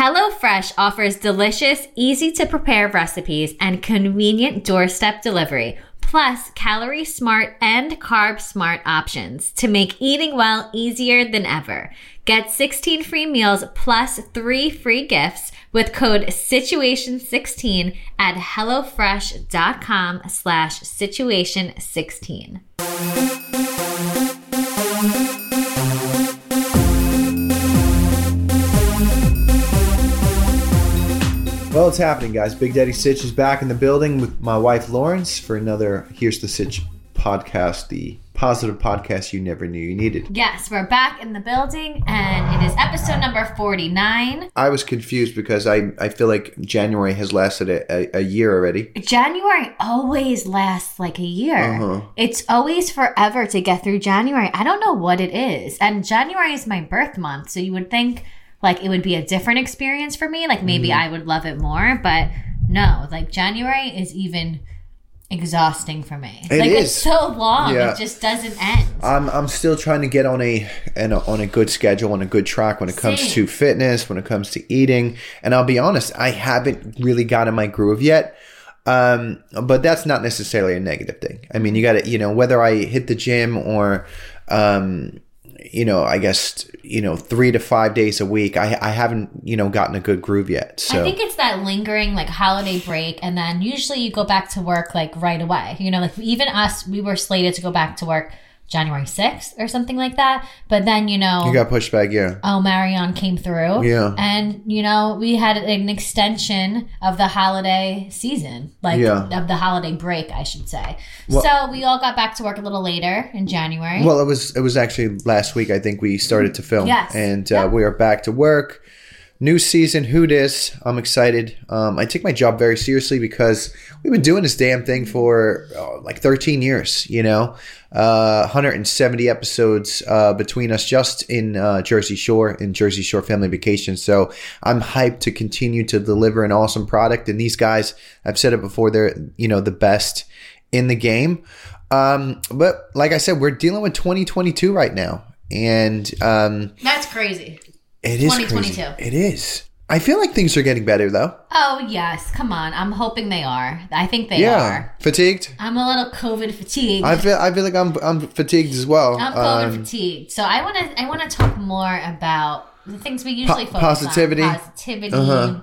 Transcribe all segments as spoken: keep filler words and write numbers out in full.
HelloFresh offers delicious, easy-to-prepare recipes and convenient doorstep delivery, plus calorie-smart and carb-smart options to make eating well easier than ever. Get sixteen free meals plus three free gifts with code situation sixteen at hellofresh.com slash situation sixteen. Well, it's happening, guys. Big Daddy Sitch is back in the building with my wife, Lawrence, for another Here's the Sitch podcast, the positive podcast you never knew you needed. Yes, we're back in the building, and it is episode number forty-nine. I was confused because I, I feel like January has lasted a, a, a year already. January always lasts like a year. Uh-huh. It's always forever to get through January. I don't know what it is. And January is my birth month, so you would think like it would be a different experience for me. Like maybe mm. I would love it more, but no, like January is even exhausting for me. It like is. It's so long. Yeah. It just doesn't end. I'm I'm still trying to get on a, an, on a good schedule, on a good track when it comes Same. to fitness, when it comes to eating. And I'll be honest, I haven't really gotten my groove yet. Um, but that's not necessarily a negative thing. I mean, you got to, you know, whether I hit the gym or, um, you know, I guess, you know, three to five days a week, I I haven't, you know, gotten a good groove yet. So I think it's that lingering like holiday break. And then usually you go back to work like right away. You know, like even us, we were slated to go back to work January sixth or something like that. But then, you know, you got pushed back, yeah. Oh, Marion came through. Yeah. And, you know, we had an extension of the holiday season, like yeah. of the holiday break, I should say. Well, so we all got back to work a little later in January. Well, it was it was actually last week, I think we started to film. Yes. And uh, yep. we are back to work. New season, who dis? I'm excited. Um, I take my job very seriously because we've been doing this damn thing for oh, like thirteen years, you know, uh, one hundred seventy episodes uh, between us just in uh, Jersey Shore, in Jersey Shore Family Vacation. So I'm hyped to continue to deliver an awesome product. And these guys, I've said it before, they're, you know, the best in the game. Um, but like I said, we're dealing with twenty twenty-two right now. And um, that's crazy. It is twenty twenty-two. Crazy. It is. I feel like things are getting better, though. Oh, yes. Come on. I'm hoping they are. I think they yeah. are. Fatigued? I'm a little COVID fatigued. I feel I feel like I'm I'm fatigued as well. I'm COVID um, fatigued. So I want to I want to talk more about the things we usually po- focus positivity. on. Positivity. Uh-huh.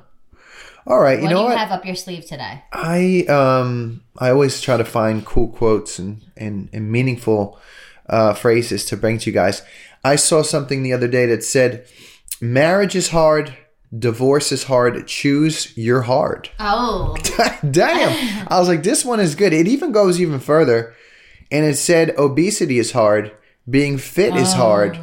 All right. You what know do you what? have up your sleeve today? I um I always try to find cool quotes and and, and meaningful uh, phrases to bring to you guys. I saw something the other day that said, marriage is hard, divorce is hard, choose your hard. Oh. Damn. I was like, this one is good. It even goes even further. And it said, obesity is hard, being fit is oh. hard,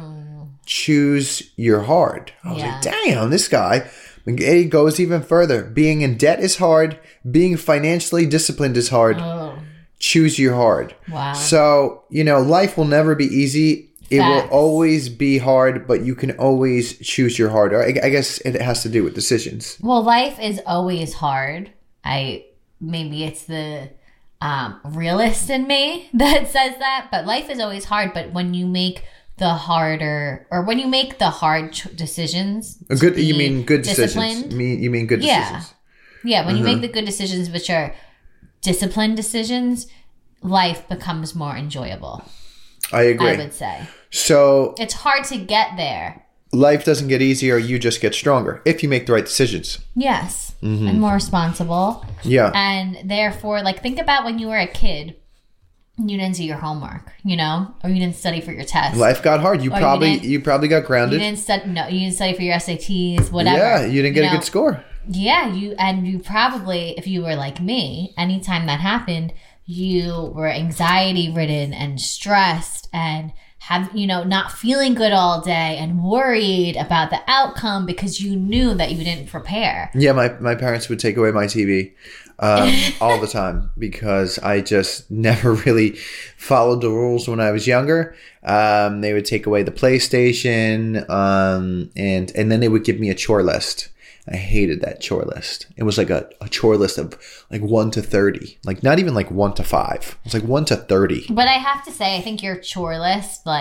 choose your hard. I was yeah. like, damn, this guy. It goes even further. Being in debt is hard, being financially disciplined is hard, oh. choose your hard. Wow. So, you know, life will never be easy. It Facts. will always be hard, but you can always choose your hard. I, I guess it has to do with decisions. Well, life is always hard. I maybe it's the um, realist in me that says that, but life is always hard. But when you make the harder, or when you make the hard ch- decisions, A good. You mean good decisions? disciplined. You mean you mean good Yeah. decisions? Yeah. When Uh-huh. you make the good decisions, which are disciplined decisions, life becomes more enjoyable. I agree. I would say. So It's hard to get there. life doesn't get easier. You just get stronger if you make the right decisions. Yes. Mm-hmm. And more responsible. Yeah. And therefore, like, think about when you were a kid, you didn't do your homework, you know, or you didn't study for your test. Life got hard. You Or you probably didn't- you, probably got You grounded. didn't study. No, you didn't study for your S A Ts, whatever. Yeah, you didn't get know? a good score. Yeah, you and you probably, if you were like me, anytime that happened, you were anxiety ridden and stressed and have, you know, not feeling good all day and worried about the outcome because you knew that you didn't prepare. Yeah, my, my parents would take away my T V um, all the time because I just never really followed the rules when I was younger. Um, they would take away the PlayStation um, and, and then they would give me a chore list. I hated that chore list. It was like a, a chore list of like one to thirty. Like not even like one to five. It was like one to thirty. But I have to say, I think your chore list like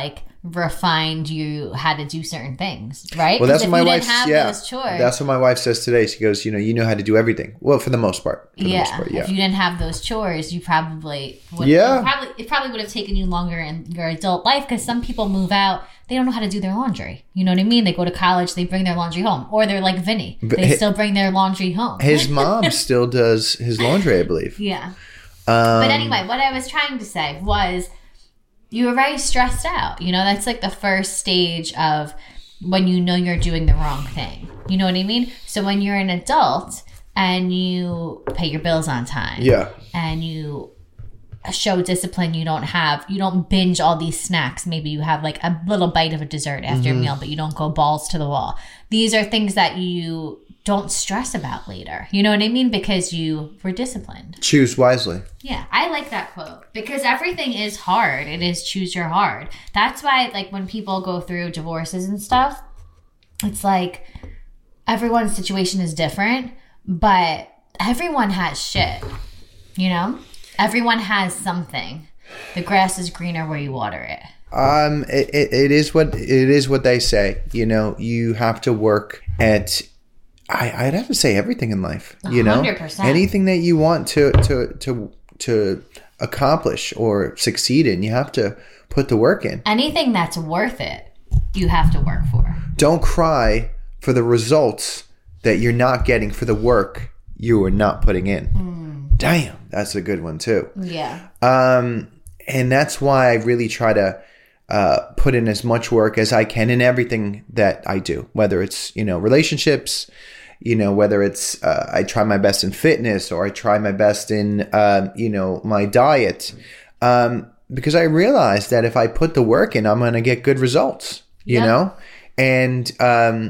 refined you how to do certain things, right? Well, that's 'Cause what if my you wife. didn't have Yeah, those chores, that's what my wife says today. She goes, you know, you know how to do everything. Well, for the most part. For the yeah. most part, yeah. If you didn't have those chores, you probably would. Yeah. It probably it probably would have taken you longer in your adult life because some people move out, they don't know how to do their laundry. You know what I mean? They go to college, they bring their laundry home, or they're like Vinny, But they hi- still bring their laundry home. His mom still does his laundry, I believe. Yeah. Um, But anyway, what I was trying to say was you were very stressed out. You know, that's like the first stage of when you know you're doing the wrong thing. You know what I mean? So when you're an adult and you pay your bills on time yeah. and you show discipline, you don't have, you don't binge all these snacks. Maybe you have like a little bite of a dessert after Mm-hmm. a meal, but you don't go balls to the wall. These are things that you don't stress about later. You know what I mean? Because you were disciplined. Choose wisely. Yeah, I like that quote because everything is hard. It is choose your hard. That's why, like, when people go through divorces and stuff, it's like everyone's situation is different, but everyone has shit. You know, everyone has something. The grass is greener where you water it. Um, it, it, it is what it is what they say. You know, you have to work at. I, I'd have to say everything in life. You know, one hundred percent. anything that you want to to to to accomplish or succeed in, you have to put the work in. Anything that's worth it, you have to work for. Don't cry for the results that you're not getting for the work you are not putting in. Mm. Damn, that's a good one too. Yeah. Um, and that's why I really try to uh, put in as much work as I can in everything that I do, whether it's, you know, relationships, you know, whether it's uh, I try my best in fitness or I try my best in, uh, you know, my diet. Um, because I realize that if I put the work in, I'm going to get good results, you Yep. know, and um,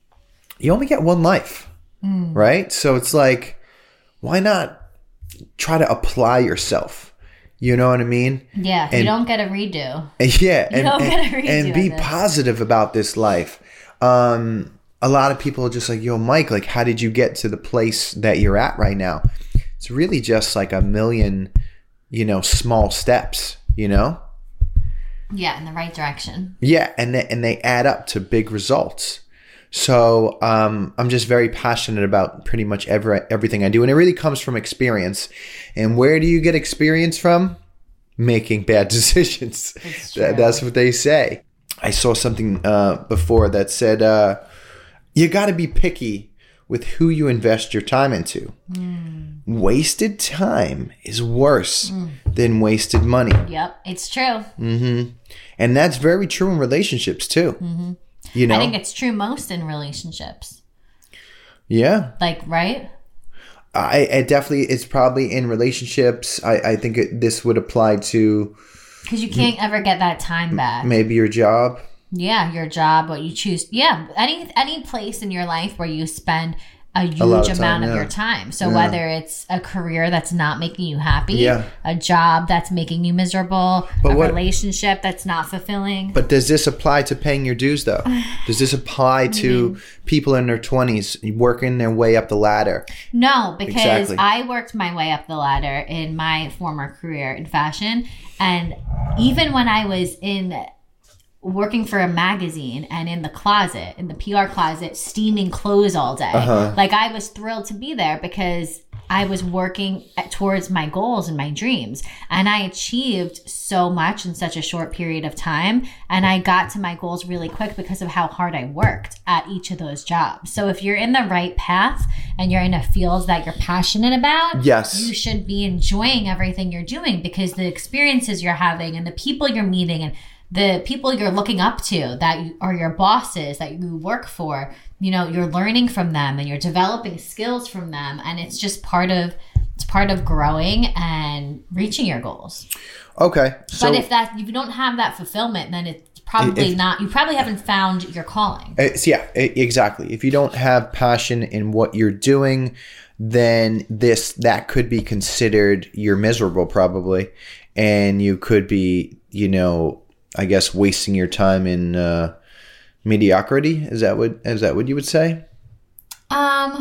you only get one life, Mm. right? So it's like, why not try to apply yourself? You know what I mean? Yeah. If And- you don't get a redo. Yeah, and, don't and, get a redo and be of this. positive about this life. Um, a lot of people are just like, yo, Mike, like, how did you get to the place that you're at right now? It's really just like a million, you know, small steps, you know? Yeah, in the right direction. Yeah, and they, and they add up to big results. So um, I'm just very passionate about pretty much every, everything I do. And it really comes from experience. And where do you get experience from? Making bad decisions. It's That- true. That's what they say. I saw something uh, before that said, uh, you got to be picky with who you invest your time into. Mm. Wasted time is worse than wasted money. Yep, it's true. hmm And that's very true in relationships too. Mm-hmm. You know? I think it's true most in relationships. Yeah. Like, right? I, I definitely, it's probably in relationships. I, I think it, this would apply to Because you can't ever get that time back. maybe your job. Yeah, your job, what you choose. Yeah, any any place in your life where you spend a huge lot of amount time, of yeah. your time. So Yeah. whether it's a career that's not making you happy, Yeah. a job that's making you miserable, But a what- relationship that's not fulfilling. But does this apply to paying your dues though? Does this apply to people in their twenties working their way up the ladder? No, because Exactly. I worked my way up the ladder in my former career in fashion. And even when I was in working for a magazine and in the closet, in the P R closet, steaming clothes all day, Uh-huh. like I was thrilled to be there because I was working at, towards my goals and my dreams. And I achieved so much in such a short period of time. And I got to my goals really quick because of how hard I worked at each of those jobs. So if you're in the right path and you're in a field that you're passionate about, Yes. you should be enjoying everything you're doing because the experiences you're having and the people you're meeting and the people you're looking up to that you, are your bosses that you work for, you know, you're learning from them and you're developing skills from them. And it's just part of, it's part of growing and reaching your goals. Okay. So But if that, if you don't have that fulfillment, then it's probably If- not, you probably haven't found your calling. It's, yeah, e- exactly. If you don't have passion in what you're doing, then this that could be considered you're miserable probably, and you could be, you know, I guess wasting your time in uh, mediocrity. Is that what is that what you would say? Um,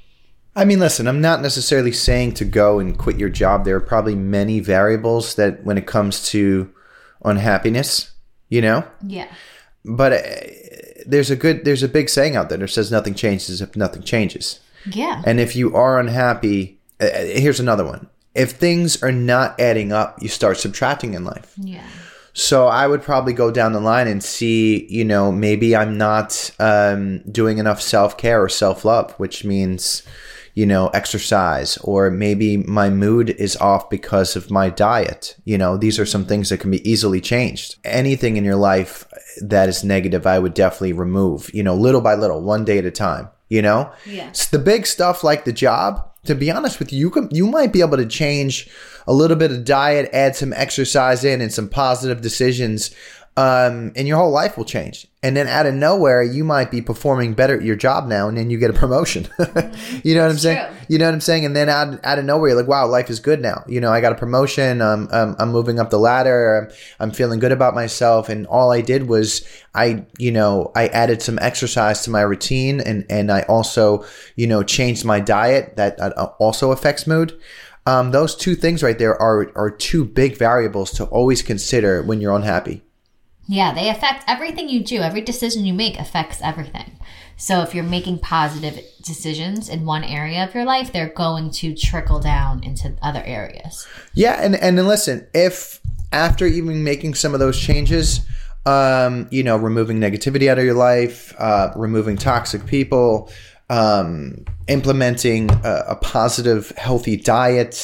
I mean, listen, I'm not necessarily saying to go and quit your job. There are probably many variables that when it comes to unhappiness, you know? Yeah. But uh, there's a good, there's a big saying out there that says nothing changes if nothing changes. Yeah. And if you are unhappy, uh, here's another one. If things are not adding up, you start subtracting in life. Yeah. So I would probably go down the line and see, you know, maybe I'm not um, doing enough self-care or self-love, which means, you know, exercise, or maybe my mood is off because of my diet. You know, these are some things that can be easily changed. Anything in your life that is negative, I would definitely remove, you know, little by little, one day at a time, you know? Yeah. It's the big stuff like the job. To be honest with you, you can, you might be able to change a little bit of diet, add some exercise in and some positive decisions, um, and your whole life will change. And then out of nowhere, you might be performing better at your job now, and then you get a promotion. Mm-hmm. You know what I'm It's saying? true. You know what I'm saying? And then out, out of nowhere, you're like, wow, life is good now. You know, I got a promotion. Um, I'm, I'm moving up the ladder. I'm, I'm feeling good about myself. And all I did was I, you know, I added some exercise to my routine, and, and I also, you know, changed my diet. That also affects mood. Um, those two things right there are, are two big variables to always consider when you're unhappy. Yeah, they affect everything you do. Every decision you make affects everything. So if you're making positive decisions in one area of your life, they're going to trickle down into other areas. Yeah, and, and then listen, if after even making some of those changes, um, you know, removing negativity out of your life, uh, removing toxic people, um, implementing a, a positive, healthy diet,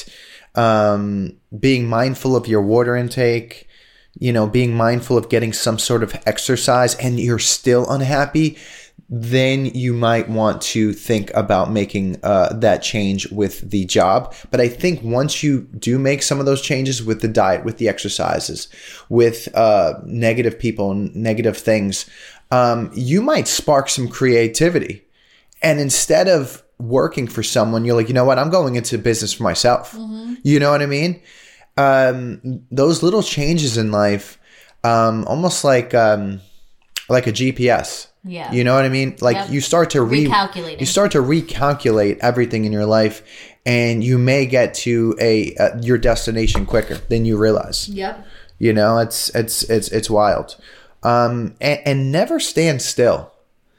um, being mindful of your water intake, you know, being mindful of getting some sort of exercise, and you're still unhappy, then you might want to think about making uh, that change with the job. But I think once you do make some of those changes with the diet, with the exercises, with uh, negative people and negative things, um, you might spark some creativity. And instead of working for someone, you're like, you know what, I'm going into business for myself. Mm-hmm. You know what I mean? Um, those little changes in life, um, almost like, um, like a G P S. Yeah. You know what I mean? Like Yep. you start to re- Recalculating. you start to recalculate everything in your life, and you may get to a, uh, your destination quicker than you realize. Yep. You know, it's, it's, it's, it's wild. Um, and, and never stand still.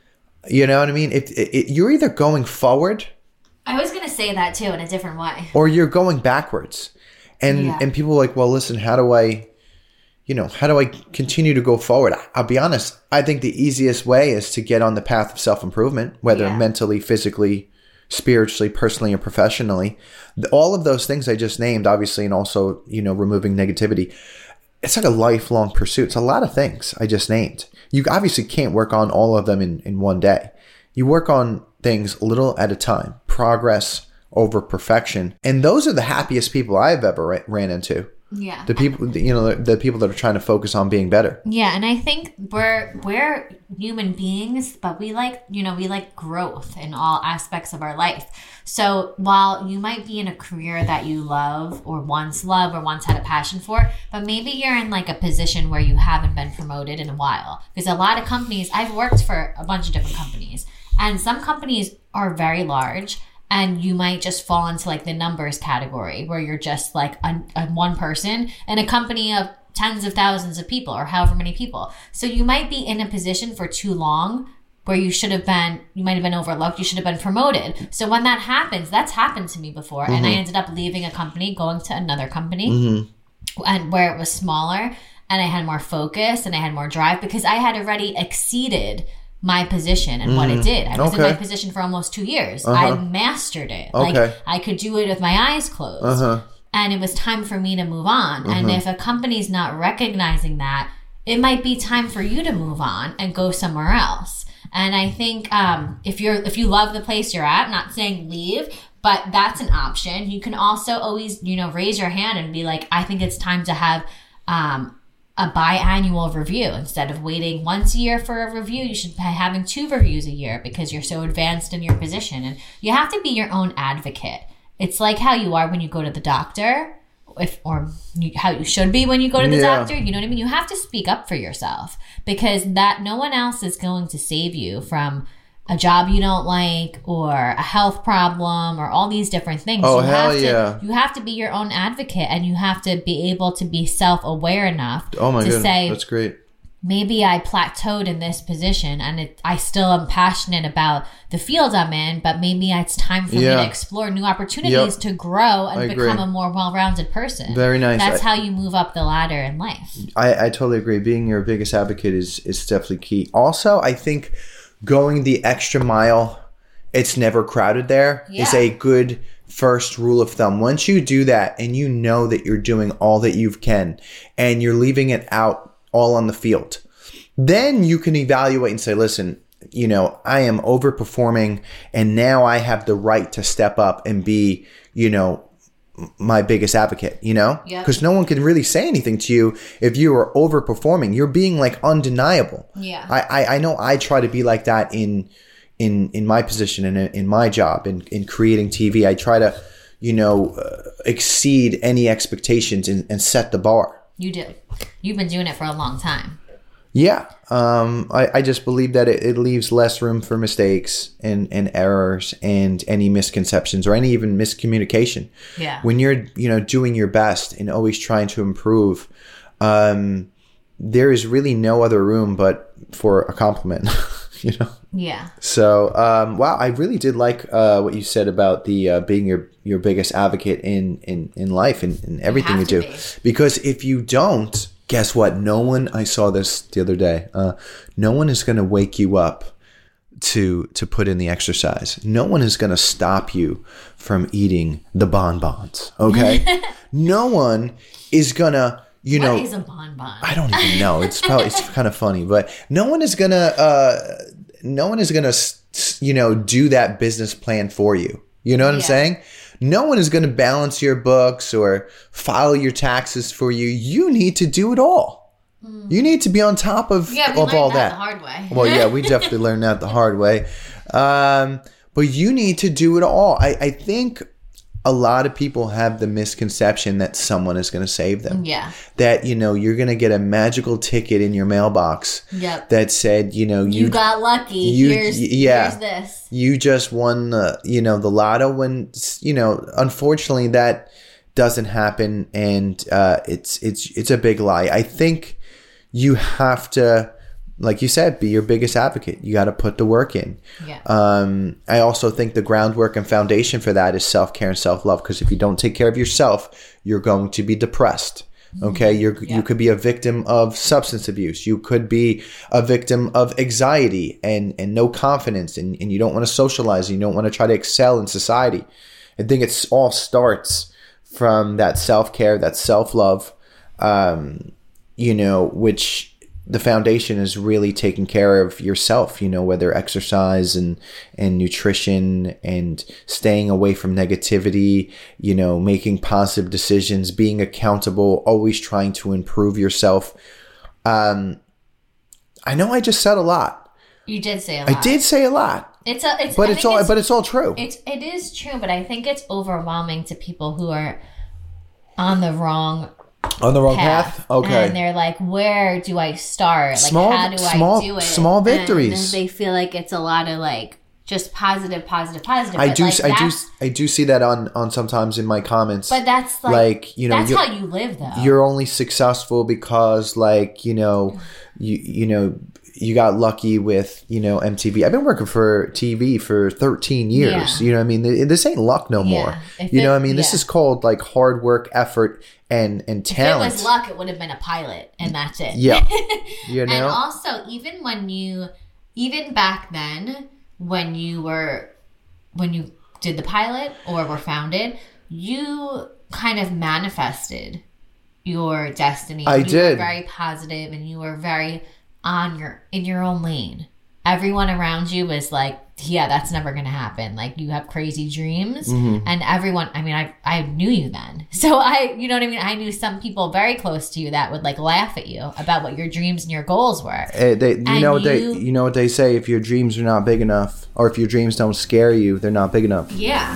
You know what I mean? If it, it, you're either going forward, I was going to say that too in a different way. or you're going backwards. And Yeah. and people are like, well, listen, how do I, you know, how do I continue to go forward? I'll be honest. I think the easiest way is to get on the path of self-improvement, whether Yeah. mentally, physically, spiritually, personally, or professionally. All of those things I just named, obviously, and also, you know, removing negativity. It's like a lifelong pursuit. It's a lot of things I just named. You obviously can't work on all of them in, in one day. You work on things a little at a time. Progress over perfection. And those are the happiest people I've ever ra- ran into. Yeah. The people, you know, the, the people that are trying to focus on being better. Yeah, and I think we're we're human beings, but we like, you know, we like growth in all aspects of our life. So while you might be in a career that you love or once loved or once had a passion for, but maybe you're in like a position where you haven't been promoted in a while. Because a lot of companies, I've worked for a bunch of different companies, and some companies are very large, and you might just fall into like the numbers category where you're just like a, a one person in a company of tens of thousands of people or however many people. So you might be in a position for too long where you should have been, you might have been overlooked, you should have been promoted. So when that happens, that's happened to me before. Mm-hmm. And I ended up leaving a company, going to another company, mm-hmm. and where it was smaller, and I had more focus and I had more drive because I had already exceeded my position and mm. what it did. I was okay. in my position for almost two years. Uh-huh. I mastered it. Okay. Like I could do it with my eyes closed. Uh-huh. And it was time for me to move on. Uh-huh. And if a company's not recognizing that, it might be time for you to move on and go somewhere else. And I think um, if you're if you love the place you're at, not saying leave, but that's an option. You can also always, you know, raise your hand and be like, I think it's time to have um, a biannual review. Instead of waiting once a year for a review, you should be having two reviews a year because you're so advanced in your position. And you have to be your own advocate. It's like how you are when you go to the doctor, if or you, how you should be when you go to the yeah. doctor. You know what I mean? You have to speak up for yourself because that no one else is going to save you from a job you don't like or a health problem or all these different things. Oh, you hell have to, yeah. You have to be your own advocate and you have to be able to be self-aware enough oh my to goodness. say, that's great. maybe I plateaued in this position and it, I still am passionate about the field I'm in, but maybe it's time for Yeah. me to explore new opportunities Yep. to grow and I become agree. a more well-rounded person. Very nice. That's I- how you move up the ladder in life. I, I totally agree. Being your biggest advocate is, is definitely key. Also, I think going the extra mile, it's never crowded there, is Yeah. a good first rule of thumb. Once you do that and you know that you're doing all that you can and you're leaving it out all on the field, then you can evaluate and say, listen, you know, I am overperforming and now I have the right to step up and be, you know, my biggest advocate, you know, Yep. because no one can really say anything to you if you are overperforming. You're being like undeniable. Yeah. I, I, I know I try to be like that in, in, in my position and in, in my job in, in creating T V. I try to, you know, uh, exceed any expectations and, and set the bar. You do. You've been doing it for a long time. Yeah. Um, I, I just believe that it, it leaves less room for mistakes and, and errors and any misconceptions or any even miscommunication. Yeah. When you're, you know, doing your best and always trying to improve, um, there is really no other room but for a compliment, you know? Yeah. So, um, wow, I really did like uh, what you said about the uh, being your, your biggest advocate in, in, in life and in everything you, have do. to be. Because if you don't, guess what? No one, I saw this the other day, uh, no one is going to wake you up to to put in the exercise. No one is going to stop you from eating the bonbons, okay? No one is going to, you know. What is a bonbon? I don't even know. It's probably it's kind of funny, but no one is gonna uh, no one is gonna you know do that business plan for you. You know what I'm Yeah. saying? No one is gonna balance your books or file your taxes for you. You need to do it all. You need to be on top of Yeah, we of all learned that that. the hard way. Well, yeah, we definitely learned that the hard way. Um, but you need to do it all. I, I think a lot of people have the misconception that someone is going to save them. Yeah. That, you know, you're going to get a magical ticket in your mailbox Yep. that said, you know, you, You got lucky. you- here's, yeah. here's this. you just won, the, you know, the lotto when, you know, unfortunately that doesn't happen. And uh, it's, it's, it's a big lie. I think you have to, like you said, be your biggest advocate. You got to put the work in. Yeah. Um, I also think the groundwork and foundation for that is self-care and self-love. Because if you don't take care of yourself, you're going to be depressed. Okay, you're Yeah. you could be a victim of substance abuse. You could be a victim of anxiety and and no confidence, and, and you don't want to socialize. And you don't want to try to excel in society. I think it's all starts from that self-care, that self-love. Um, you know, which the foundation is really taking care of yourself, you know, whether exercise and, and nutrition and staying away from negativity, you know, making positive decisions, being accountable, always trying to improve yourself. Um, I know I just said a lot. You did say a lot. I did say a lot, It's a, it's, but I it's think all, but it's all true. It's it is true, but I think it's overwhelming to people who are on the wrong On the wrong path. path? Okay. And they're like, where do I start? Like, Small- how do small- I do it? small And victories. they feel like it's a lot of like just positive, positive, positive. I but do, like, I do, that's- I do see that on, on sometimes in my comments. But that's like, Like, you know, that's you're- how you live though. You're only successful because, like, you know, you you know, you got lucky with, you know, M T V. I've been working for T V for thirteen years. Yeah. You know what I mean? Th- This ain't luck no Yeah. more. If You know it- what I mean? This yeah. is called like hard work, effort, and and if it talent. was luck, it would have been a pilot, and that's it. Yeah. You And know? also, even when you, even back then, when you were, when you did the pilot or were founded, you kind of manifested your destiny. I you did. Were very positive, and you were very on your in your own lane. Everyone around you was like, yeah, that's never going to happen. Like, you have crazy dreams. Mm-hmm. And everyone, I mean, I I knew you then. So I, you know what I mean? I knew some people very close to you that would like laugh at you about what your dreams and your goals were. Eh, they, you And know what they you- you know what they say, if your dreams are not big enough, or if your dreams don't scare you, they're not big enough. Yeah.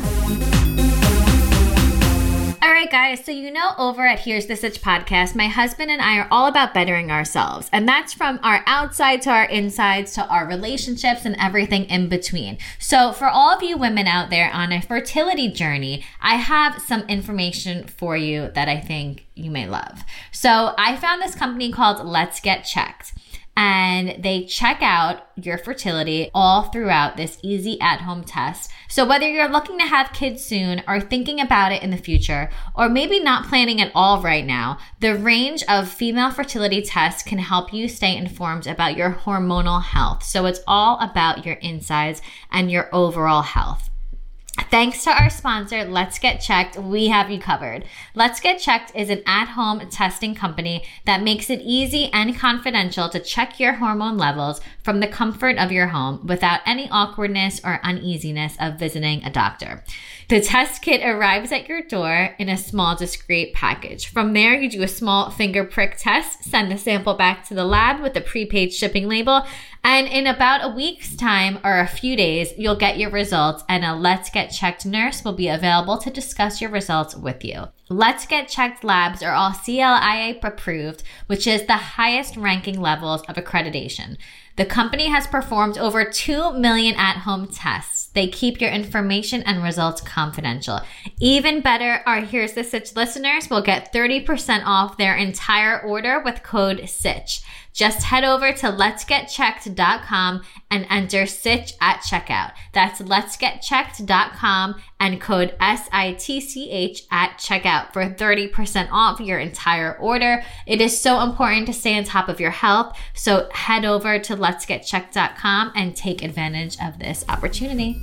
All right, guys. So, you know, over at Here's the Sitch podcast, my husband and I are all about bettering ourselves. And that's from our outside to our insides to our relationships and everything in between. So, for all of you women out there on a fertility journey, I have some information for you that I think you may love. So, I found this company called Let's Get Checked. and they check out your fertility all throughout this easy at-home test. So whether you're looking to have kids soon or thinking about it in the future, or maybe not planning at all right now, the range of female fertility tests can help you stay informed about your hormonal health. So it's all about your insides and your overall health. Thanks to our sponsor, Let's Get Checked, we have you covered. Let's Get Checked is an at-home testing company that makes it easy and confidential to check your hormone levels from the comfort of your home without any awkwardness or uneasiness of visiting a doctor. The test kit arrives at your door in a small, discreet package. From there, you do a small finger prick test, send the sample back to the lab with a prepaid shipping label, and in about a week's time or a few days, you'll get your results and a Let's Get Checked nurse will be available to discuss your results with you. Let's Get Checked labs are all C L I A approved, which is the highest ranking levels of accreditation. The company has performed over two million at-home tests. They keep your information and results confidential. Even better, our Here's the Sitch listeners will get thirty percent off their entire order with code SITCH. Just head over to lets get checked dot com and enter SITCH at checkout. That's lets get checked dot com and code S I T C H at checkout for thirty percent off your entire order. It is so important to stay on top of your health, so head over to lets get checked dot com and take advantage of this opportunity.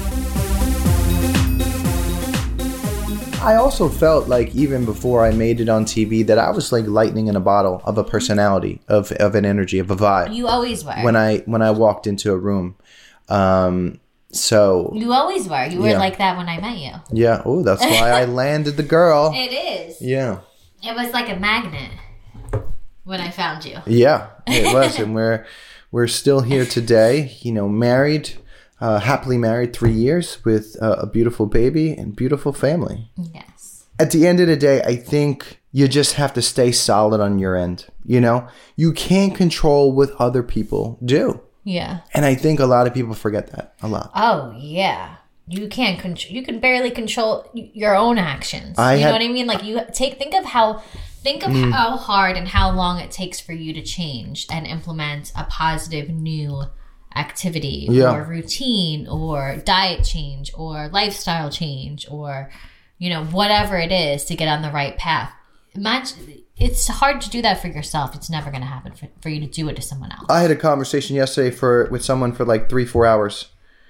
I also felt like even before I made it on T V that I was like lightning in a bottle of a personality, of of an energy, of a vibe. You always were. When I when I walked into a room. Um, so You always were. You were yeah. like that when I met you. Yeah. Oh, that's why I landed the girl. It is. Yeah. It was like a magnet when I found you. Yeah, it was. And we're we're still here today, you know, married. Uh, happily married three years with uh, a beautiful baby and beautiful family. Yes. At the end of the day, I think you just have to stay solid on your end. You know, you can't control what other people do. Yeah. And I think a lot of people forget that a lot. Oh, yeah. You can't control, you can barely control your own actions. I you had- know what I mean? Like you take, think of how, think of mm. how hard and how long it takes for you to change and implement a positive new activity yeah. or routine or diet change or lifestyle change or, you know, whatever it is to get on the right path. Imagine, it's hard to do that for yourself. It's never going to happen for, for you to do it to someone else. I had a conversation yesterday for with someone for like three, four hours.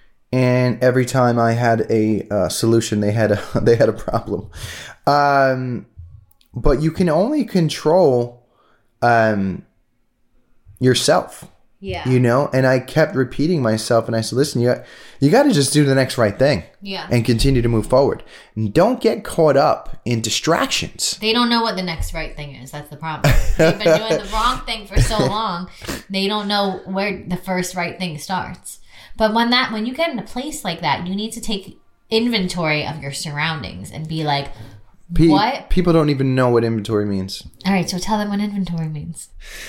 And every time I had a uh, solution, they had a, they had a problem. Um, but you can only control um, yourself. Yeah. You know, and I kept repeating myself and I said, listen, you got, you got to just do the next right thing. Yeah. And continue to move forward. And don't get caught up in distractions. They don't know what the next right thing is. That's the problem. They've been doing the wrong thing for so long. They don't know where the first right thing starts. But when that, when you get in a place like that, you need to take inventory of your surroundings and be like, Pe- what? People don't even know what inventory means. All right, so tell them what inventory means.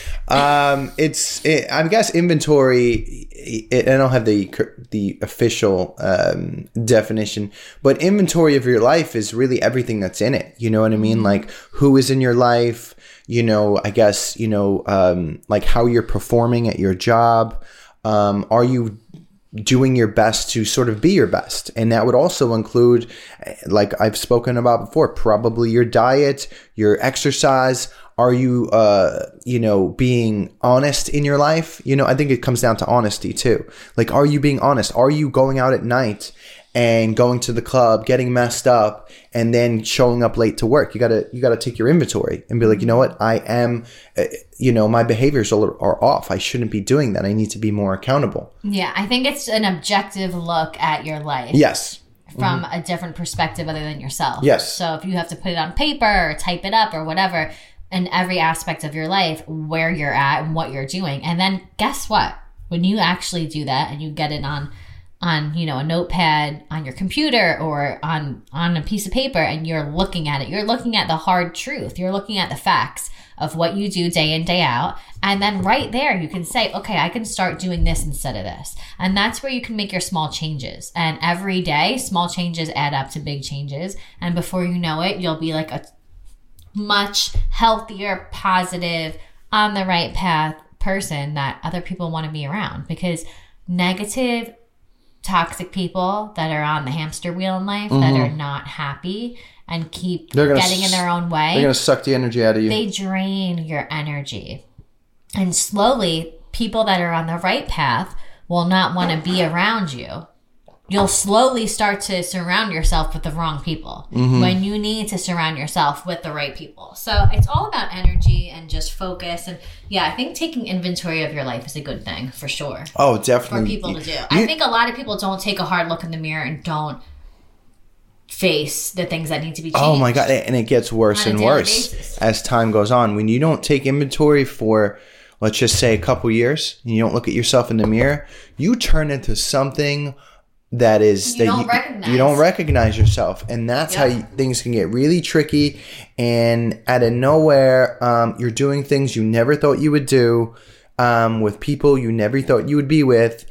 um, it's, it, I guess, inventory. It, I don't have the the official um, definition, but inventory of your life is really everything that's in it. You know what I mean? Mm-hmm. Like who is in your life. You know, I guess you know, um, like how you're performing at your job. Um, are you doing your best to sort of be your best? And that would also include, like I've spoken about before, probably your diet, your exercise. Are you, uh, you know, being honest in your life? You know, I think it comes down to honesty too. Like, are you being honest? Are you going out at night and going to the club, getting messed up, and then showing up late to work? You gotta, you gotta take your inventory and be like, you know what? I am, uh, you know, my behaviors are, are off. I shouldn't be doing that. I need to be more accountable. Yeah, I think it's an objective look at your life. Yes. From Mm-hmm. a different perspective other than yourself. Yes. So if you have to put it on paper or type it up or whatever, in every aspect of your life, where you're at and what you're doing. And then guess what? When you actually do that and you get it on on, you know, a notepad on your computer or on, on a piece of paper and you're looking at it, you're looking at the hard truth. You're looking at the facts of what you do day in, day out. And then right there, you can say, okay, I can start doing this instead of this. And that's where you can make your small changes. And every day, small changes add up to big changes. And before you know it, you'll be like a much healthier, positive, on the right path person that other people want to be around, because negative, toxic people that are on the hamster wheel in life, mm-hmm. that are not happy and keep getting s- in their own way, they're going to suck the energy out of you. They drain your energy. And slowly, people that are on the right path will not want to be around you. You'll slowly start to surround yourself with the wrong people, mm-hmm. when you need to surround yourself with the right people. So it's all about energy and just focus. And yeah, I think taking inventory of your life is a good thing for sure. Oh, definitely. For people to do. You, I think a lot of people don't take a hard look in the mirror and don't face the things that need to be changed. Oh my God. And it gets worse and worse basis. As time goes on. When you don't take inventory for, let's just say, a couple years, and you don't look at yourself in the mirror, you turn into something that is you that don't you, recognize. you don't recognize yourself, and that's yep. how you, things can get really tricky. And out of nowhere, um, you're doing things you never thought you would do, um, with people you never thought you would be with,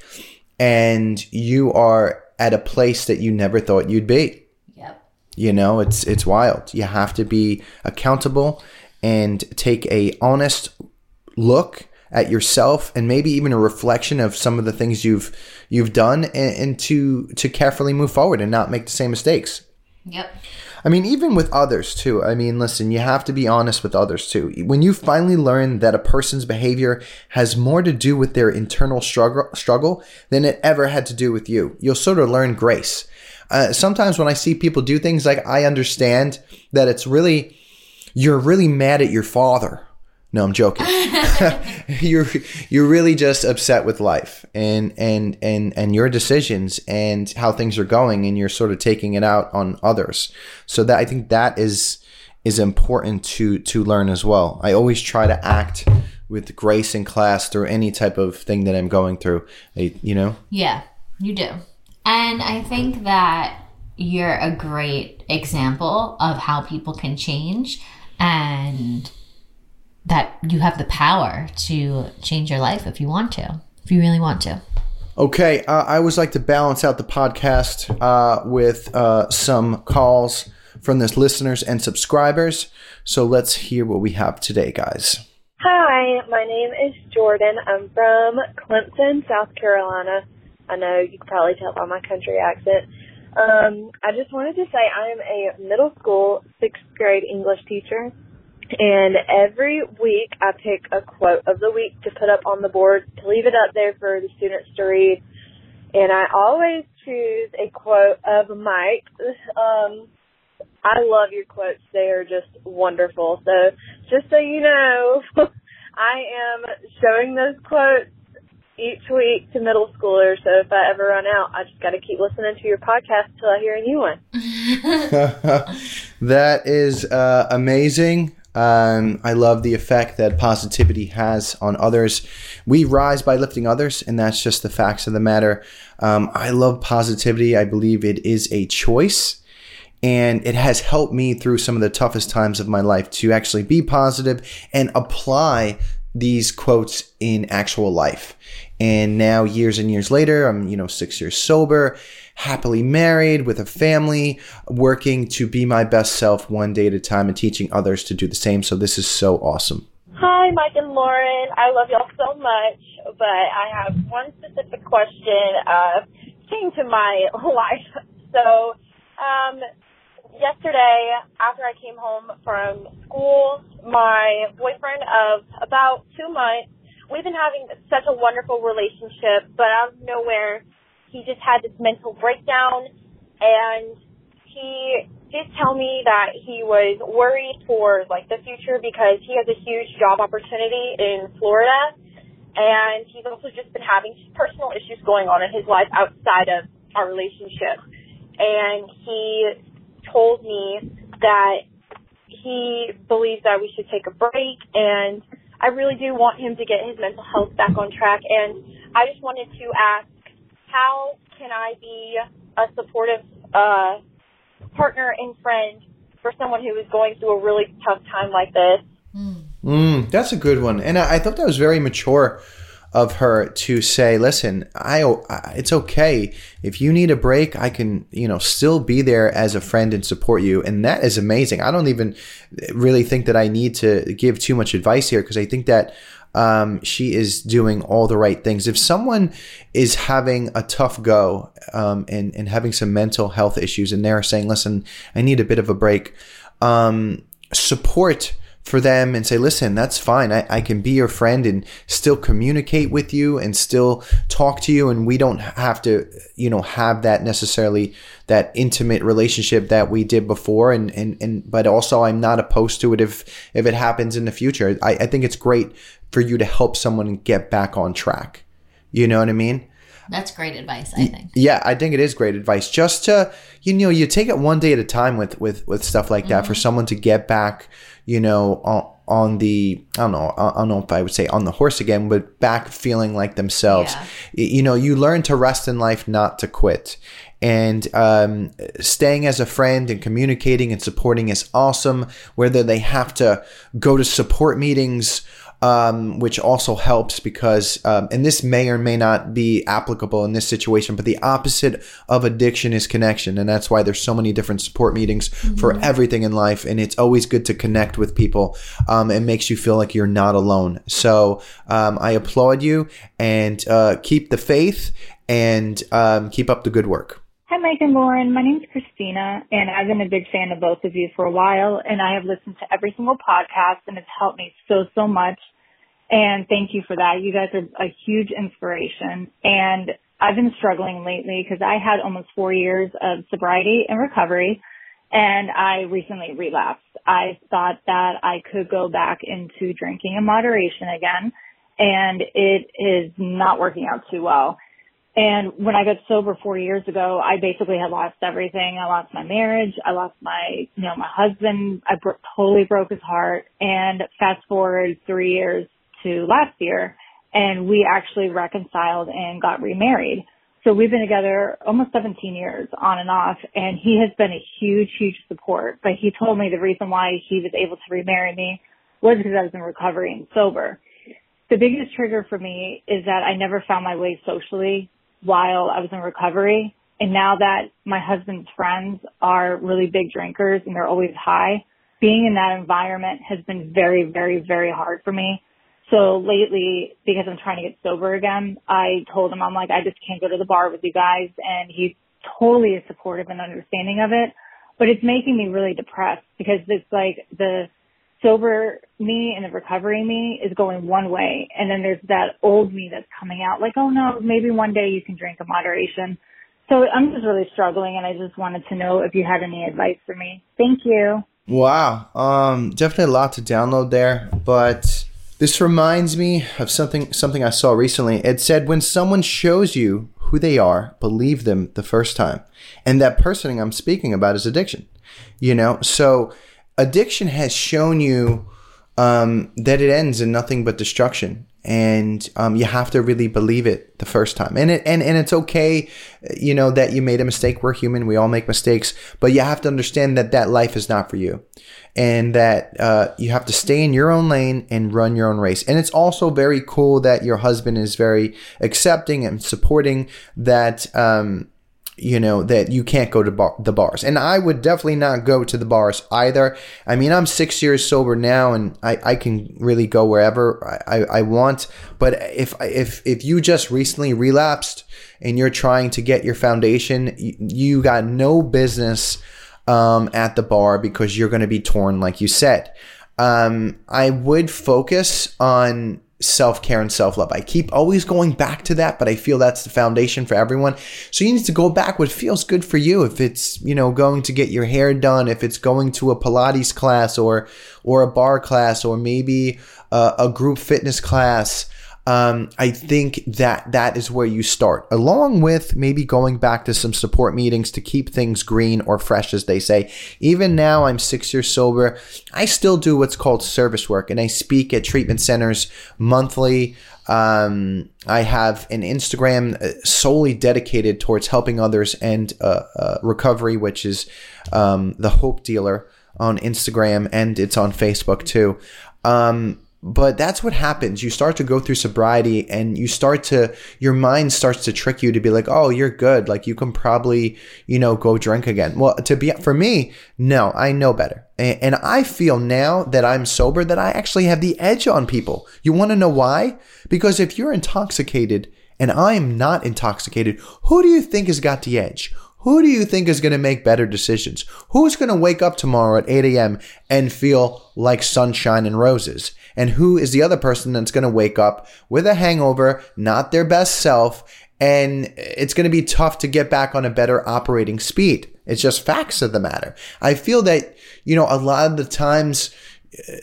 and you are at a place that you never thought you'd be. Yep. You know, it's it's wild. You have to be accountable and take a honest look at yourself, and maybe even a reflection of some of the things you've you've done, and, and to to carefully move forward and not make the same mistakes. Yep. I mean, even with others too. I mean, listen, you have to be honest with others too. When you finally learn that a person's behavior has more to do with their internal struggle struggle than it ever had to do with you, you'll sort of learn grace. Uh, sometimes when I see people do things, like, I understand that it's really, you're really mad at your father. No, I'm joking. you're you're really just upset with life and and and and your decisions and how things are going, and you're sort of taking it out on others. So that I think that is is important to to learn as well. I always try to act with grace in class through any type of thing that I'm going through. I, you know. Yeah, you do, and I think that you're a great example of how people can change, and that you have the power to change your life if you want to, if you really want to. Okay, uh, I always like to balance out the podcast uh, with uh, some calls from the listeners and subscribers. So let's hear what we have today, guys. Hi, my name is Jordan. I'm from Clemson, South Carolina. I know you can probably tell by my country accent. Um, I just wanted to say I am a middle school sixth grade English teacher. And every week I pick a quote of the week to put up on the board, to leave it up there for the students to read. And I always choose a quote of Mike. Um, I love your quotes. They are just wonderful. So just so you know, I am showing those quotes each week to middle schoolers. So if I ever run out, I just got to keep listening to your podcast until I hear a new one. That is uh, amazing. Um, I love the effect that positivity has on others. We rise by lifting others, and that's just the facts of the matter. Um, I love positivity. I believe it is a choice, and it has helped me through some of the toughest times of my life to actually be positive and apply these quotes in actual life. And now, years and years later, I'm, you know, six years sober, happily married with a family, working to be my best self one day at a time and teaching others to do the same. So this is so awesome. Hi, Mike and Lauren. I love y'all so much, but I have one specific question uh, came to my life. So um, yesterday, after I came home from school, my boyfriend of about two months, we've been having such a wonderful relationship, but out of nowhere, he just had this mental breakdown, and he did tell me that he was worried for, like, the future because he has a huge job opportunity in Florida, and he's also just been having personal issues going on in his life outside of our relationship. And he told me that he believes that we should take a break, and I really do want him to get his mental health back on track. And I just wanted to ask, how can I be a supportive uh, partner and friend for someone who is going through a really tough time like this? Mm. Mm, that's a good one. And I, I thought that was very mature of her to say, listen, I, I it's okay. If you need a break, I can, you know, still be there as a friend and support you. And that is amazing. I don't even really think that I need to give too much advice here, because I think that um, she is doing all the right things. If someone is having a tough go um, and, and having some mental health issues and they're saying, listen, I need a bit of a break, um, support for them and say, listen, that's fine. I, I can be your friend and still communicate with you and still talk to you. And we don't have to, you know, have that necessarily that intimate relationship that we did before. And, and, and, but also I'm not opposed to it if, if it happens in the future. I, I think it's great for you to help someone get back on track. You know what I mean? That's great advice, I think. Yeah, I think it is great advice. Just to, you know, you take it one day at a time with, with, with stuff like that mm-hmm. for someone to get back, you know, on, on the, I don't know, I don't know if I would say on the horse again, but back feeling like themselves. Yeah. You know, you learn to rest in life, not to quit. And um, staying as a friend and communicating and supporting is awesome, whether they have to go to support meetings, Um, which also helps because, um, and this may or may not be applicable in this situation, but the opposite of addiction is connection. And that's why there's so many different support meetings mm-hmm. for everything in life. And it's always good to connect with people. Um, it makes you feel like you're not alone. So um, I applaud you and uh, keep the faith and um, keep up the good work. Hi, Mike and Lauren. My name is Christina, and I've been a big fan of both of you for a while, and I have listened to every single podcast, and it's helped me so, so much. And thank you for that. You guys are a huge inspiration. And I've been struggling lately because I had almost four years of sobriety and recovery, and I recently relapsed. I thought that I could go back into drinking in moderation again, and it is not working out too well. And when I got sober four years ago, I basically had lost everything. I lost my marriage. I lost my, you know, my husband. I bro- totally broke his heart. And fast forward three years to last year, and we actually reconciled and got remarried. So we've been together almost seventeen years on and off, and he has been a huge, huge support. But he told me the reason why he was able to remarry me was because I was in recovery and sober. The biggest trigger for me is that I never found my way socially while I was in recovery. And now that my husband's friends are really big drinkers and they're always high, being in that environment has been very, very, very hard for me. So lately, because I'm trying to get sober again, I told him, I'm like, I just can't go to the bar with you guys. And he totally is supportive and understanding of it. But it's making me really depressed because it's like the sober me and the recovery me is going one way. And then there's that old me that's coming out like, oh no, maybe one day you can drink in moderation. So I'm just really struggling, and I just wanted to know if you had any advice for me. Thank you. Wow. Um, definitely a lot to download there, but this reminds me of something, something I saw recently. It said, when someone shows you who they are, believe them the first time. And that person I'm speaking about is addiction, you know? So addiction has shown you um, that it ends in nothing but destruction, and um, you have to really believe it the first time. And it and and it's okay, you know, that you made a mistake. We're human; we all make mistakes. But you have to understand that that life is not for you, and that uh, you have to stay in your own lane and run your own race. And it's also very cool that your husband is very accepting and supporting that. Um, you know, that you can't go to bar- the bars. And I would definitely not go to the bars either. I mean, I'm six years sober now, and I, I can really go wherever I, I want. But if, if, if you just recently relapsed and you're trying to get your foundation, you, you got no business um, at the bar, because you're going to be torn, like you said. Um, I would focus on self-care and self-love. I keep always going back to that, but I feel that's the foundation for everyone. So you need to go back what feels good for you. If it's, you know, going to get your hair done, if it's going to a Pilates class or or a bar class, or maybe a, a group fitness class, um, I think that that is where you start, along with maybe going back to some support meetings to keep things green or fresh, as they say. Even now, I'm six years sober. I still do what's called service work, and I speak at treatment centers monthly. Um, I have an Instagram solely dedicated towards helping others and uh, uh, recovery, which is um, The Hope Dealer on Instagram, and it's on Facebook too. Um, But that's what happens. You start to go through sobriety and you start to, your mind starts to trick you to be like, oh, you're good. Like you can probably, you know, go drink again. Well, to be, for me, no, I know better. And, and I feel now that I'm sober that I actually have the edge on people. You want to know why? Because if you're intoxicated and I'm not intoxicated, who do you think has got the edge? Who do you think is going to make better decisions? Who's going to wake up tomorrow at eight a.m. and feel like sunshine and roses? And who is the other person that's going to wake up with a hangover, not their best self, and it's going to be tough to get back on a better operating speed? It's just facts of the matter. I feel that, you know, a lot of the times uh,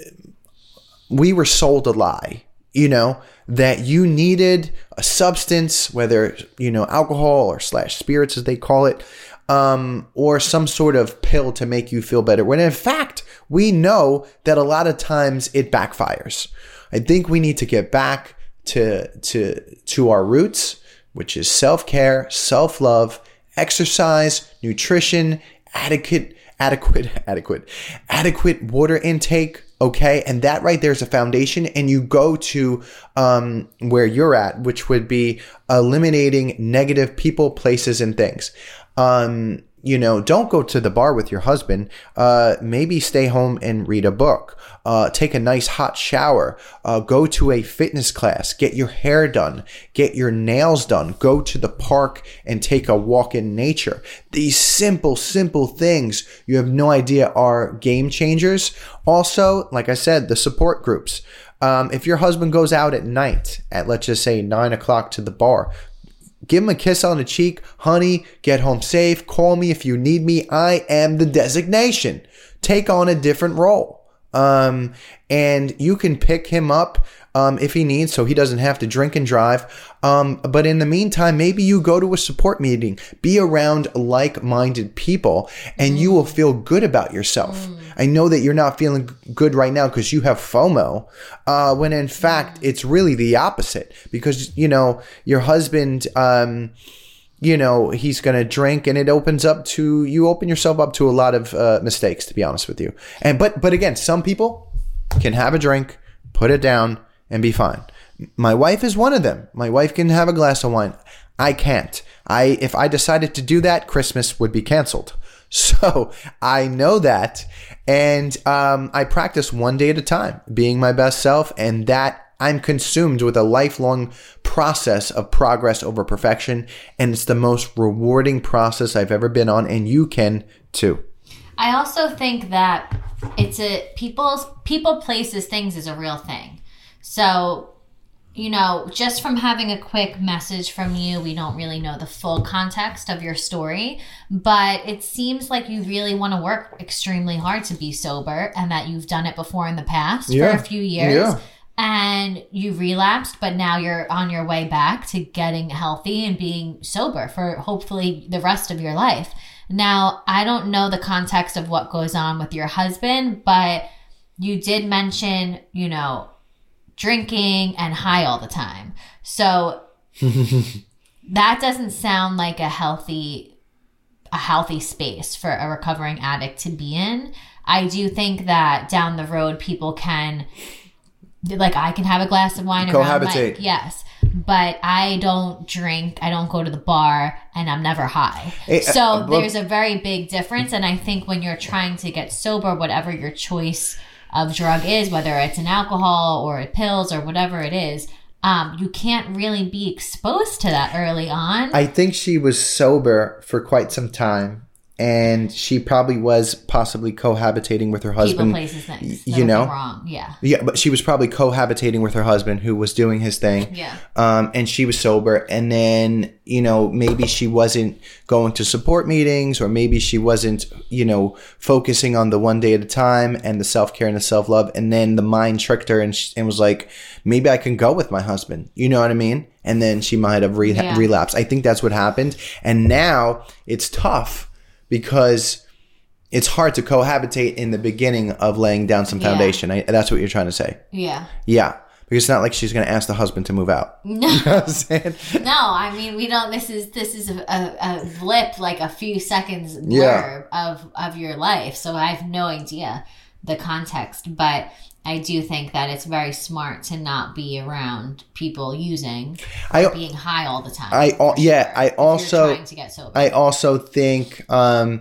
we were sold a lie, you know, that you needed a substance, whether, you know, alcohol or slash spirits as they call it, um, or some sort of pill to make you feel better. When in fact, we know that a lot of times it backfires. I think we need to get back to, to, to our roots, which is self-care, self-love, exercise, nutrition, adequate, adequate, adequate, adequate water intake. Okay. And that right there is a foundation. And you go to um, where you're at, which would be eliminating negative people, places, and things. Um, you know, don't go to the bar with your husband. Uh, maybe stay home and read a book. Uh, take a nice hot shower. Uh, go to a fitness class. Get your hair done. Get your nails done. Go to the park and take a walk in nature. These simple, simple things, you have no idea, are game changers. Also, like I said, the support groups. Um, if your husband goes out at night at, let's just say, nine o'clock to the bar, give him a kiss on the cheek. Honey, get home safe. Call me if you need me. I am the designation. Take on a different role. Um, and you can pick him up, um, if he needs, so he doesn't have to drink and drive. Um, but in the meantime, maybe you go to a support meeting, be around like-minded people, and mm. you will feel good about yourself. Mm. I know that you're not feeling good right now because you have FOMO, uh, when in fact, mm. it's really the opposite because, you know, your husband, um, you know, he's going to drink and it opens up to, you open yourself up to a lot of uh, mistakes, to be honest with you. And, but, but again, some people can have a drink, put it down and be fine. My wife is one of them. My wife can have a glass of wine. I can't. I, if I decided to do that, Christmas would be canceled. So I know that. And, um, I practice one day at a time, being my best self, and that I'm consumed with a lifelong process of progress over perfection, and it's the most rewarding process I've ever been on, and you can too. I also think that it's a people's people, places, things is a real thing. So, you know, just from having a quick message from you, we don't really know the full context of your story, but it seems like you really want to work extremely hard to be sober, and that you've done it before in the past yeah. for a few years. Yeah. And you relapsed, but now you're on your way back to getting healthy and being sober for hopefully the rest of your life. Now, I don't know the context of what goes on with your husband, but you did mention, you know, drinking and high all the time. So that doesn't sound like a healthy, a healthy space for a recovering addict to be in. I do think that down the road, people can... Like, I can have a glass of wine around Mike, yes, but I don't drink, I don't go to the bar, and I'm never high. Hey, so uh, well, there's a very big difference, and I think when you're trying to get sober, whatever your choice of drug is, whether it's an alcohol or pills or whatever it is, um, you can't really be exposed to that early on. I think she was sober for quite some time. And she probably was possibly cohabitating with her husband. People, places, things. You know, wrong. Yeah. Yeah, but she was probably cohabitating with her husband, who was doing his thing. Yeah. Um, and she was sober, and then, you know, maybe she wasn't going to support meetings, or maybe she wasn't, you know, focusing on the one day at a time and the self care and the self love, and then the mind tricked her and she, and was like, maybe I can go with my husband. You know what I mean? And then she might have re- yeah. relapsed. I think that's what happened, and now it's tough. Because it's hard to cohabitate in the beginning of laying down some foundation. Yeah. I, that's what you're trying to say. Yeah. Yeah. Because it's not like she's going to ask the husband to move out. No. You know what I'm saying? No, I mean, we don't, this is, this is a, a, a blip, like a few seconds blurb yeah. of, of your life. So I have no idea. the context. But I do think that it's very smart to not be around people using I, or being high all the time. I for yeah, sure, I if also you're trying to get sober. I also think um,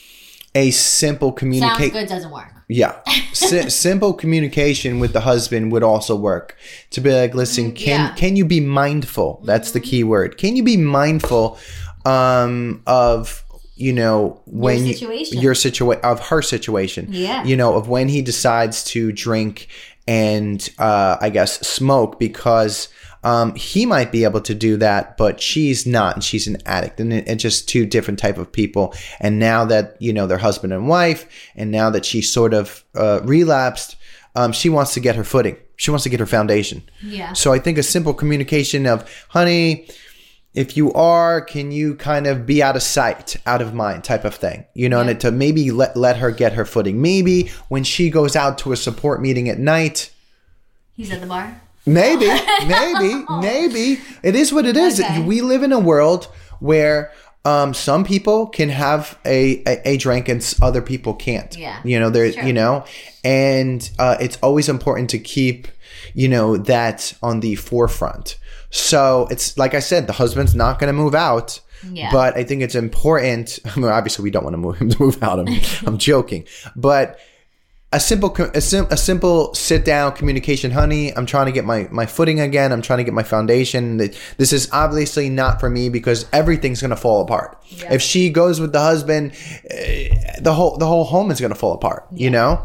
a simple Sounds communication. good doesn't work. Yeah, S- simple communication with the husband would also work. To be like, listen, can Yeah. can you be mindful? That's the key word. Can you be mindful um, of you know when Your you- situation. your situa- of her situation? Yeah. You know, of when he decides to drink and uh, I guess smoke, because um, he might be able to do that, but she's not, and she's an addict, and it- it's just two different type of people. And now that you know they're husband and wife, and now that she sort of uh, relapsed, um, she wants to get her footing. She wants to get her foundation. Yeah. So I think a simple communication of, honey, if you are, can you kind of be out of sight, out of mind type of thing, you know, Yeah. and to maybe let, let her get her footing. Maybe when she goes out to a support meeting at night, He's at the bar. maybe, maybe, maybe it is what it is. Okay. We live in a world where um, some people can have a, a, a drink and s- other people can't. Yeah. You know, there, Sure. you know, and uh, it's always important to keep, you know, that on the forefront. So it's like I said, the husband's not going to move out. Yeah. But I think it's important. I mean, obviously, we don't want to move him to move out. I'm, I'm joking. But a simple, co- a, sim, a simple sit down communication, honey. I'm trying to get my, my footing again. I'm trying to get my foundation. This is obviously not for me because everything's going to fall apart. Yeah. If she goes with the husband, eh, the whole the whole home is going to fall apart. You know.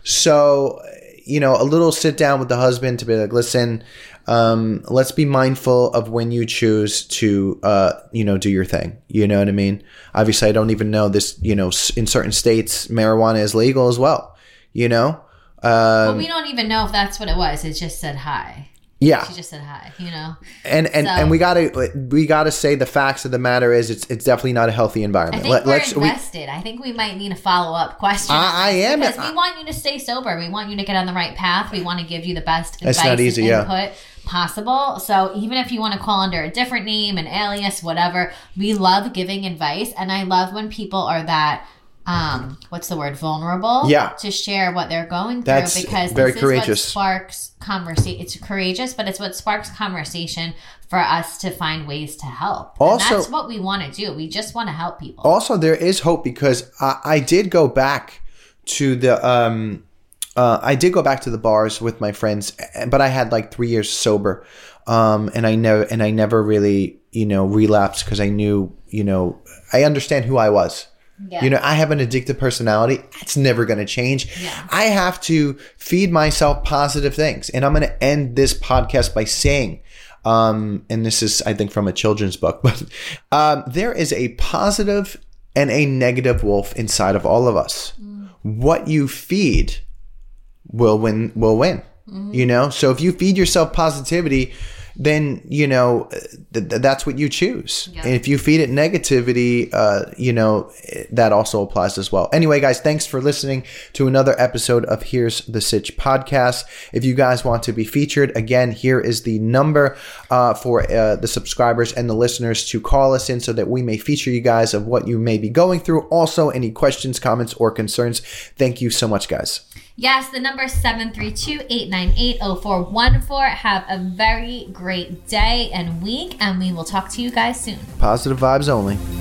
So you know, a little sit down with the husband to be like, listen. Um, let's be mindful of when you choose to, uh, you know, do your thing. You know what I mean? Obviously, I don't even know this, you know, s- in certain states, marijuana is legal as well, you know? Um, But we don't even know if that's what it was. It just said hi. yeah. She just said hi, you know? And, and, So- and we gotta, we gotta say the facts of the matter is it's, it's definitely not a healthy I environment. think Let, we're let's, we, invested. I think we might need a follow-up question. I- I am- Because we want you to stay sober. We want you to get on the right path. We want to give you the best That's advice not easy, and yeah. input possible. So even if you want to call under a different name, an alias, whatever, we love giving advice. And I love when people are that, um, what's the word, vulnerable? Yeah. To share what they're going through. That's because very this courageous. is what sparks conversation. It's courageous, but it's what sparks conversation for us to find ways to help. Also- and that's what we want to do. We just want to help people. Also, there is hope because I, I did go back to the um, uh, I did go back to the bars with my friends, but I had like three years sober, um, and I never and I never really you know relapsed because I knew you know I understand who I was. Yeah. You know, I have an addictive personality. That's never going to change. Yeah. I have to feed myself positive things, and I'm going to end this podcast by saying. Um, and this is, I think, from a children's book, but um, there is a positive and a negative wolf inside of all of us. Mm. What you feed will win. Will win. Mm-hmm. You know. So if you feed yourself positivity, then you know th- th- that's what you choose. Yeah. And if you feed it negativity, uh, you know that also applies as well. Anyway, guys, thanks for listening to another episode of Here's the Sitch podcast. If you guys want to be featured, again, here is the number uh, for uh, the subscribers and the listeners to call us in so that we may feature you guys of what you may be going through. Also, any questions, comments, or concerns. Thank you so much, guys. Yes, the number is seven three two, eight nine eight, zero four one four. Have a very great day and week, and we will talk to you guys soon. Positive vibes only.